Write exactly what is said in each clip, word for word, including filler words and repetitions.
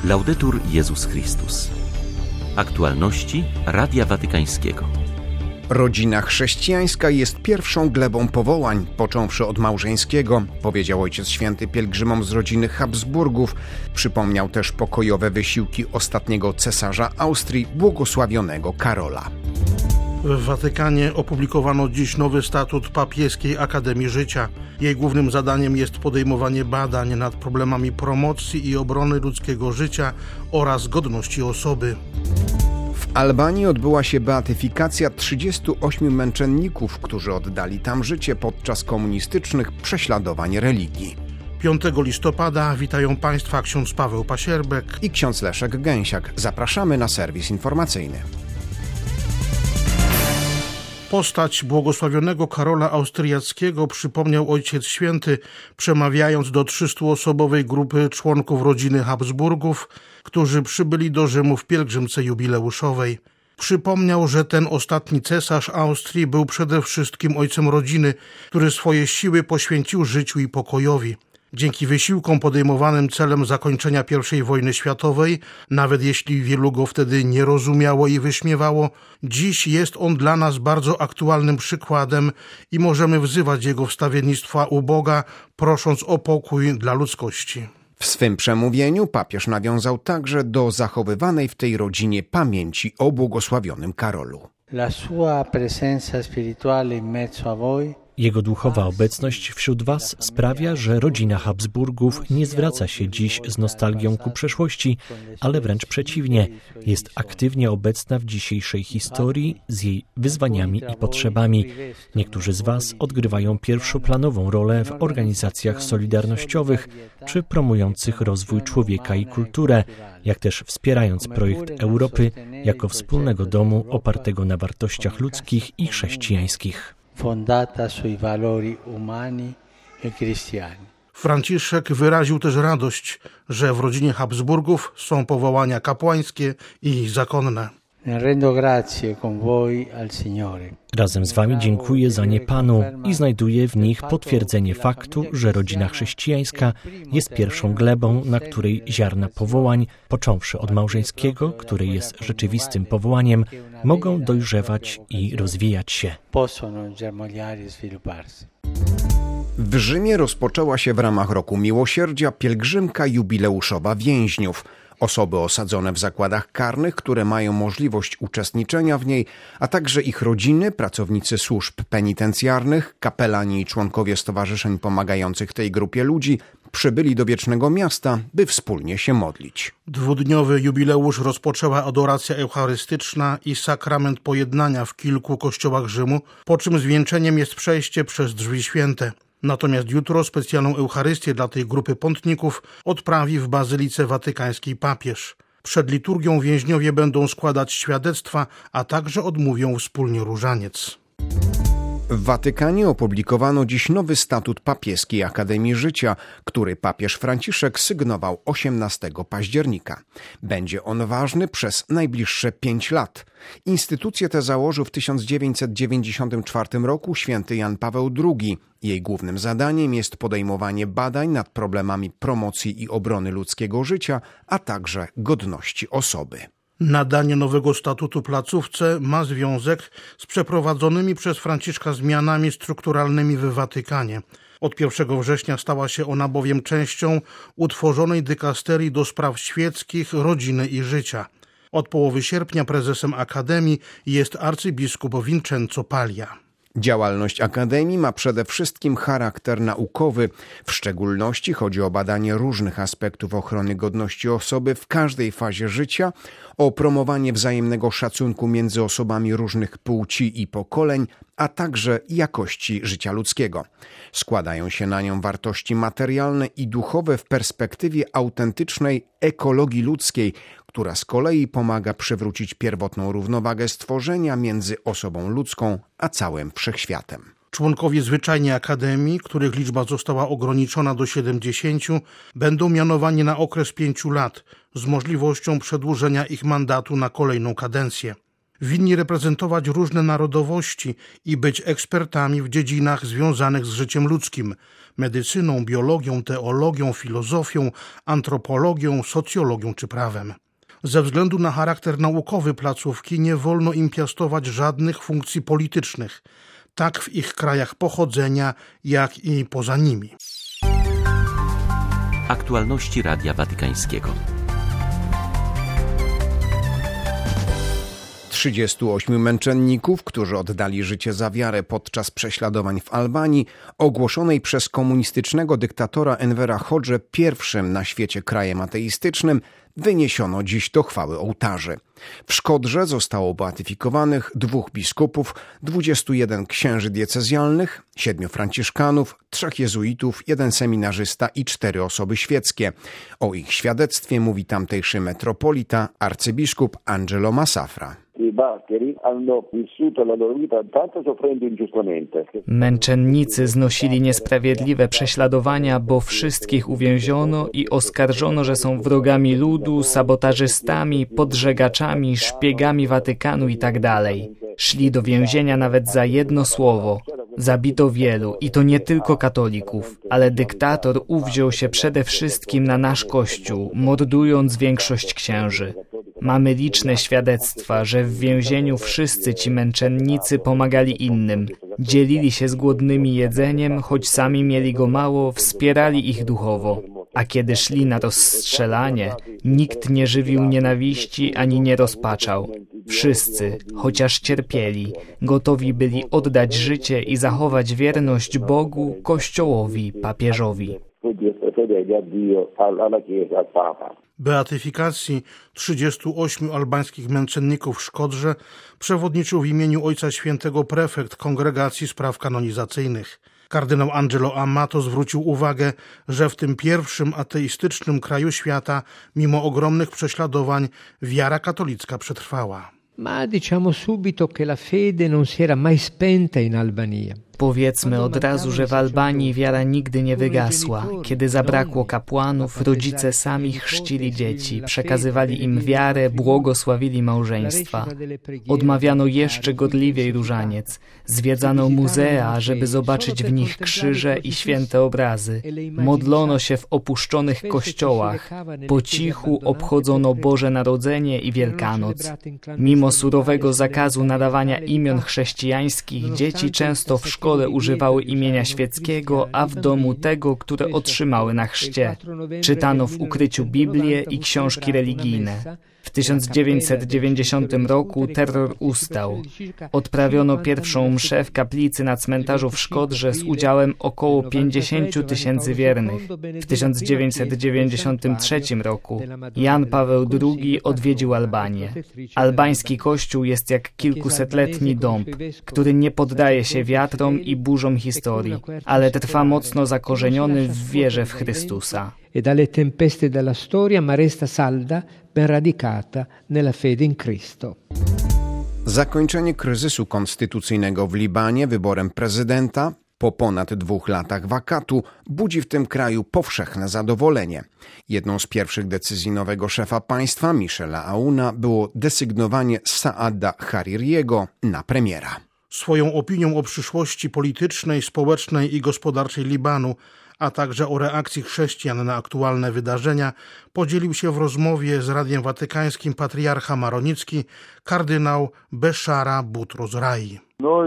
Laudetur Jezus Chrystus. Aktualności Radia Watykańskiego. Rodzina chrześcijańska jest pierwszą glebą powołań, począwszy od małżeńskiego, powiedział Ojciec Święty pielgrzymom z rodziny Habsburgów. Przypomniał też pokojowe wysiłki ostatniego cesarza Austrii, błogosławionego Karola. W Watykanie opublikowano dziś nowy statut Papieskiej Akademii Życia. Jej głównym zadaniem jest podejmowanie badań nad problemami promocji i obrony ludzkiego życia oraz godności osoby. W Albanii odbyła się beatyfikacja trzydziestu ośmiu męczenników, którzy oddali tam życie podczas komunistycznych prześladowań religii. piątego listopada witają Państwa ksiądz Paweł Pasierbek i ksiądz Leszek Gęsiak. Zapraszamy na serwis informacyjny. Postać błogosławionego Karola Austriackiego przypomniał Ojciec Święty, przemawiając do trzystuosobowej grupy członków rodziny Habsburgów, którzy przybyli do Rzymu w pielgrzymce jubileuszowej. Przypomniał, że ten ostatni cesarz Austrii był przede wszystkim ojcem rodziny, który swoje siły poświęcił życiu i pokojowi. Dzięki wysiłkom podejmowanym celem zakończenia pierwszej wojny światowej, nawet jeśli wielu go wtedy nie rozumiało i wyśmiewało, dziś jest on dla nas bardzo aktualnym przykładem i możemy wzywać jego wstawiennictwa u Boga, prosząc o pokój dla ludzkości. W swym przemówieniu papież nawiązał także do zachowywanej w tej rodzinie pamięci o błogosławionym Karolu. La sua presenza spirituale in mezzo a voi. Jego duchowa obecność wśród Was sprawia, że rodzina Habsburgów nie zwraca się dziś z nostalgią ku przeszłości, ale wręcz przeciwnie, jest aktywnie obecna w dzisiejszej historii z jej wyzwaniami i potrzebami. Niektórzy z Was odgrywają pierwszoplanową rolę w organizacjach solidarnościowych czy promujących rozwój człowieka i kulturę, jak też wspierając projekt Europy jako wspólnego domu opartego na wartościach ludzkich i chrześcijańskich. Fondata sui valori umani e cristiani. Franciszek wyraził też radość, że w rodzinie Habsburgów są powołania kapłańskie i zakonne. Rendo grazie con voi al Signore. Razem z Wami dziękuję za nie Panu i znajduję w nich potwierdzenie faktu, że rodzina chrześcijańska jest pierwszą glebą, na której ziarna powołań, począwszy od małżeńskiego, który jest rzeczywistym powołaniem, mogą dojrzewać i rozwijać się. W Rzymie rozpoczęła się w ramach Roku Miłosierdzia pielgrzymka jubileuszowa więźniów. Osoby osadzone w zakładach karnych, które mają możliwość uczestniczenia w niej, a także ich rodziny, pracownicy służb penitencjarnych, kapelani i członkowie stowarzyszeń pomagających tej grupie ludzi przybyli do Wiecznego Miasta, by wspólnie się modlić. Dwudniowy jubileusz rozpoczęła adoracja eucharystyczna i sakrament pojednania w kilku kościołach Rzymu, po czym zwieńczeniem jest przejście przez drzwi święte. Natomiast jutro specjalną Eucharystię dla tej grupy pątników odprawi w Bazylice Watykańskiej papież. Przed liturgią więźniowie będą składać świadectwa, a także odmówią wspólnie różaniec. W Watykanie opublikowano dziś nowy statut Papieskiej Akademii Życia, który papież Franciszek sygnował osiemnastego października. Będzie on ważny przez najbliższe pięć lat. Instytucję tę założył w tysiąc dziewięćset dziewięćdziesiątym czwartym roku święty Jan Paweł drugi. Jej głównym zadaniem jest podejmowanie badań nad problemami promocji i obrony ludzkiego życia, a także godności osoby. Nadanie nowego statutu placówce ma związek z przeprowadzonymi przez Franciszka zmianami strukturalnymi w Watykanie. Od pierwszego września stała się ona bowiem częścią utworzonej dykasterii do spraw świeckich, rodziny i życia. Od połowy sierpnia prezesem Akademii jest arcybiskup Vincenzo Paglia. Działalność Akademii ma przede wszystkim charakter naukowy. W szczególności chodzi o badanie różnych aspektów ochrony godności osoby w każdej fazie życia, o promowanie wzajemnego szacunku między osobami różnych płci i pokoleń, a także jakości życia ludzkiego. Składają się na nią wartości materialne i duchowe w perspektywie autentycznej ekologii ludzkiej, która z kolei pomaga przywrócić pierwotną równowagę stworzenia między osobą ludzką a całym wszechświatem. Członkowie zwyczajnie Akademii, których liczba została ograniczona do siedemdziesięciu, będą mianowani na okres pięciu lat z możliwością przedłużenia ich mandatu na kolejną kadencję. Winni reprezentować różne narodowości i być ekspertami w dziedzinach związanych z życiem ludzkim, medycyną, biologią, teologią, filozofią, antropologią, socjologią czy prawem. Ze względu na charakter naukowy placówki nie wolno im piastować żadnych funkcji politycznych, tak w ich krajach pochodzenia, jak i poza nimi. Aktualności Radia Watykańskiego. trzydziestu ośmiu męczenników, którzy oddali życie za wiarę podczas prześladowań w Albanii, ogłoszonej przez komunistycznego dyktatora Envera Hodżę pierwszym na świecie krajem ateistycznym, wyniesiono dziś do chwały ołtarzy. W Szkodrze zostało beatyfikowanych dwóch biskupów, dwudziestu jeden księży diecezjalnych, siedmiu franciszkanów, trzech jezuitów, jeden seminarzysta i cztery osoby świeckie. O ich świadectwie mówi tamtejszy metropolita, arcybiskup Angelo Massafra. Męczennicy znosili niesprawiedliwe prześladowania, bo wszystkich uwięziono i oskarżono, że są wrogami ludu, sabotażystami, podżegaczami, szpiegami Watykanu itd. Szli do więzienia nawet za jedno słowo. Zabito wielu i to nie tylko katolików, ale dyktator uwziął się przede wszystkim na nasz Kościół, mordując większość księży. Mamy liczne świadectwa, że w więzieniu wszyscy ci męczennicy pomagali innym. Dzielili się z głodnymi jedzeniem, choć sami mieli go mało, wspierali ich duchowo. A kiedy szli na rozstrzelanie, nikt nie żywił nienawiści ani nie rozpaczał. Wszyscy, chociaż cierpieli, gotowi byli oddać życie i zachować wierność Bogu, Kościołowi, papieżowi. Beatyfikacji trzydziestu ośmiu albańskich męczenników w Szkodrze przewodniczył w imieniu Ojca Świętego prefekt Kongregacji Spraw Kanonizacyjnych. Kardynał Angelo Amato zwrócił uwagę, że w tym pierwszym ateistycznym kraju świata, mimo ogromnych prześladowań, wiara katolicka przetrwała. Ma diciamo subito che la fede non si era mai spenta in Albania. Powiedzmy od razu, że w Albanii wiara nigdy nie wygasła. Kiedy zabrakło kapłanów, rodzice sami chrzcili dzieci, przekazywali im wiarę, błogosławili małżeństwa. Odmawiano jeszcze gorliwiej różaniec. Zwiedzano muzea, żeby zobaczyć w nich krzyże i święte obrazy. Modlono się w opuszczonych kościołach. Po cichu obchodzono Boże Narodzenie i Wielkanoc. Mimo surowego zakazu nadawania imion chrześcijańskich, dzieci często w szkole W szkole używały imienia świeckiego, a w domu tego, które otrzymały na chrzcie. Czytano w ukryciu Biblię i książki religijne. W tysiąc dziewięćset dziewięćdziesiątym roku terror ustał. Odprawiono pierwszą mszę w kaplicy na cmentarzu w Szkodrze z udziałem około pięćdziesięciu tysięcy wiernych. W tysiąc dziewięćset dziewięćdziesiątym trzecim roku Jan Paweł drugi odwiedził Albanię. Albański kościół jest jak kilkusetletni dąb, który nie poddaje się wiatrom i burzom historii, ale trwa mocno zakorzeniony w wierze w Chrystusa. E dalle tempeste della storia, ma resta salda, ben radicata nella fede in Cristo. Zakończenie kryzysu konstytucyjnego w Libanie wyborem prezydenta po ponad dwóch latach wakatu budzi w tym kraju powszechne zadowolenie. Jedną z pierwszych decyzji nowego szefa państwa, Michela Aouna, było desygnowanie Saada Haririego na premiera. Swoją opinią o przyszłości politycznej, społecznej i gospodarczej Libanu, a także o reakcji chrześcijan na aktualne wydarzenia, podzielił się w rozmowie z Radiem Watykańskim patriarcha maronicki kardynał Beszara Boutros-Ghali.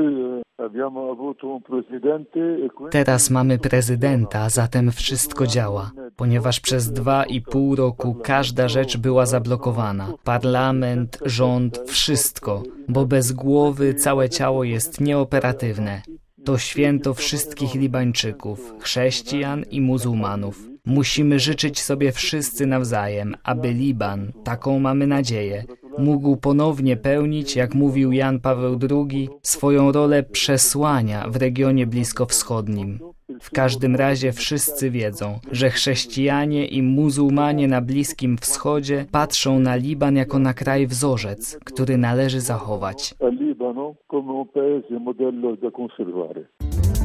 Teraz mamy prezydenta, zatem wszystko działa, ponieważ przez dwa i pół roku każda rzecz była zablokowana. Parlament, rząd, wszystko, bo bez głowy całe ciało jest nieoperatywne. To święto wszystkich Libańczyków, chrześcijan i muzułmanów. Musimy życzyć sobie wszyscy nawzajem, aby Liban, taką mamy nadzieję, mógł ponownie pełnić, jak mówił Jan Paweł drugi, swoją rolę przesłania w regionie bliskowschodnim. W każdym razie wszyscy wiedzą, że chrześcijanie i muzułmanie na Bliskim Wschodzie patrzą na Liban jako na kraj wzorzec, który należy zachować.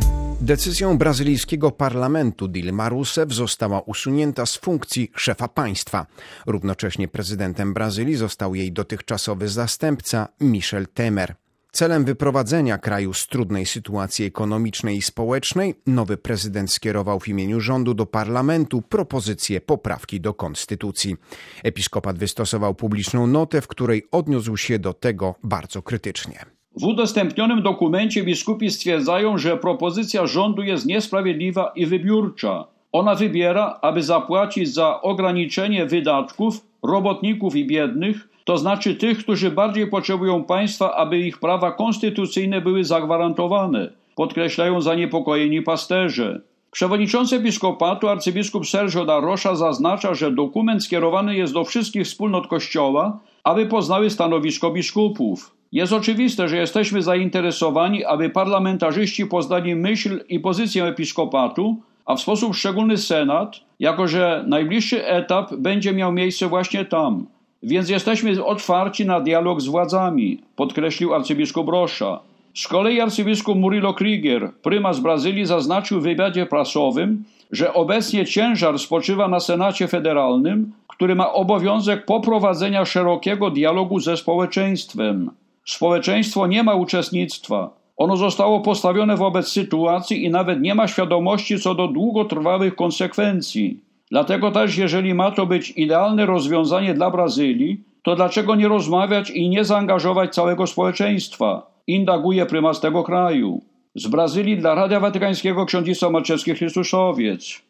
Decyzją brazylijskiego parlamentu Dilma Rousseff została usunięta z funkcji szefa państwa. Równocześnie prezydentem Brazylii został jej dotychczasowy zastępca Michel Temer. Celem wyprowadzenia kraju z trudnej sytuacji ekonomicznej i społecznej nowy prezydent skierował w imieniu rządu do parlamentu propozycję poprawki do konstytucji. Episkopat wystosował publiczną notę, w której odniósł się do tego bardzo krytycznie. W udostępnionym dokumencie biskupi stwierdzają, że propozycja rządu jest niesprawiedliwa i wybiórcza. Ona wybiera, aby zapłacić za ograniczenie wydatków robotników i biednych, to znaczy tych, którzy bardziej potrzebują państwa, aby ich prawa konstytucyjne były zagwarantowane, podkreślają zaniepokojeni pasterze. Przewodniczący episkopatu arcybiskup Sergio da Rocha zaznacza, że dokument skierowany jest do wszystkich wspólnot Kościoła, aby poznały stanowisko biskupów. Jest oczywiste, że jesteśmy zainteresowani, aby parlamentarzyści poznali myśl i pozycję episkopatu, a w sposób szczególny Senat, jako że najbliższy etap będzie miał miejsce właśnie tam. Więc jesteśmy otwarci na dialog z władzami, podkreślił arcybiskup Rocha. Z kolei arcybiskup Murilo Krieger, prymas Brazylii, zaznaczył w wywiadzie prasowym, że obecnie ciężar spoczywa na Senacie Federalnym, który ma obowiązek poprowadzenia szerokiego dialogu ze społeczeństwem. Społeczeństwo nie ma uczestnictwa. Ono zostało postawione wobec sytuacji i nawet nie ma świadomości co do długotrwałych konsekwencji. Dlatego też, jeżeli ma to być idealne rozwiązanie dla Brazylii, to dlaczego nie rozmawiać i nie zaangażować całego społeczeństwa? Indaguje prymas tego kraju. Z Brazylii dla Radia Watykańskiego ksiądz Marczewski Chrystuszowiec.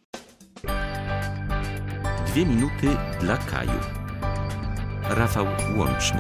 Dwie minuty dla Kaju. Rafał Łączny.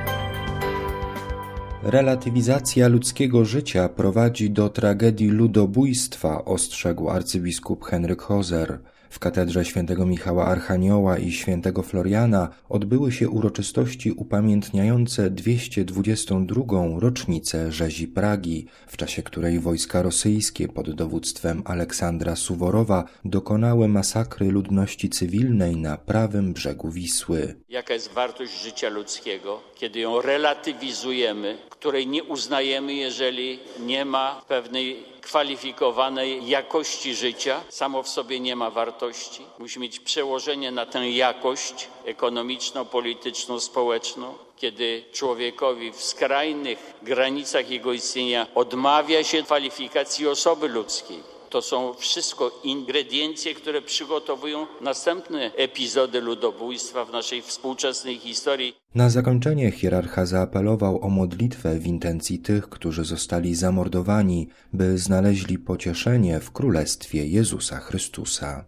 Relatywizacja ludzkiego życia prowadzi do tragedii ludobójstwa, ostrzegł arcybiskup Henryk Hoser. W katedrze świętego Michała Archanioła i świętego Floriana odbyły się uroczystości upamiętniające dwieście dwudziestą drugą rocznicę rzezi Pragi, w czasie której wojska rosyjskie pod dowództwem Aleksandra Suworowa dokonały masakry ludności cywilnej na prawym brzegu Wisły. Jaka jest wartość życia ludzkiego, kiedy ją relatywizujemy, której nie uznajemy, jeżeli nie ma pewnej kwalifikowanej jakości życia, samo w sobie nie ma wartości. Musi mieć przełożenie na tę jakość ekonomiczną, polityczną, społeczną. Kiedy człowiekowi w skrajnych granicach jego istnienia odmawia się kwalifikacji osoby ludzkiej, to są wszystko ingrediencje, które przygotowują następne epizody ludobójstwa w naszej współczesnej historii. Na zakończenie hierarcha zaapelował o modlitwę w intencji tych, którzy zostali zamordowani, by znaleźli pocieszenie w Królestwie Jezusa Chrystusa.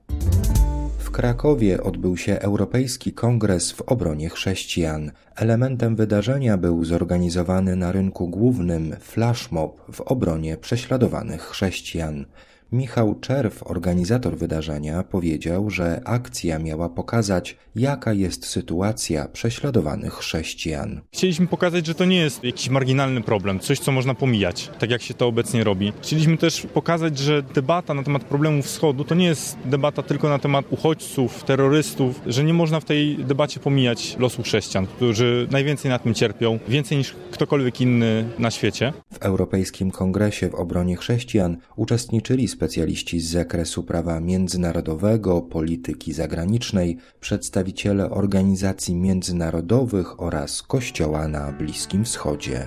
W Krakowie odbył się Europejski Kongres w obronie chrześcijan. Elementem wydarzenia był zorganizowany na rynku głównym flashmob w obronie prześladowanych chrześcijan. Michał Czerw, organizator wydarzenia, powiedział, że akcja miała pokazać, jaka jest sytuacja prześladowanych chrześcijan. Chcieliśmy pokazać, że to nie jest jakiś marginalny problem, coś, co można pomijać, tak jak się to obecnie robi. Chcieliśmy też pokazać, że debata na temat problemów wschodu to nie jest debata tylko na temat uchodźców, terrorystów, że nie można w tej debacie pomijać losu chrześcijan, którzy najwięcej na tym cierpią, więcej niż ktokolwiek inny na świecie. W Europejskim Kongresie w obronie chrześcijan uczestniczyli specjaliści z zakresu prawa międzynarodowego, polityki zagranicznej, przedstawiciele organizacji międzynarodowych oraz Kościoła na Bliskim Wschodzie.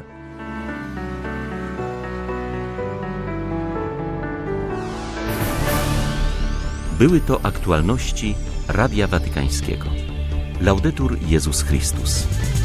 Były to aktualności Radia Watykańskiego. Laudetur Jezus Chrystus.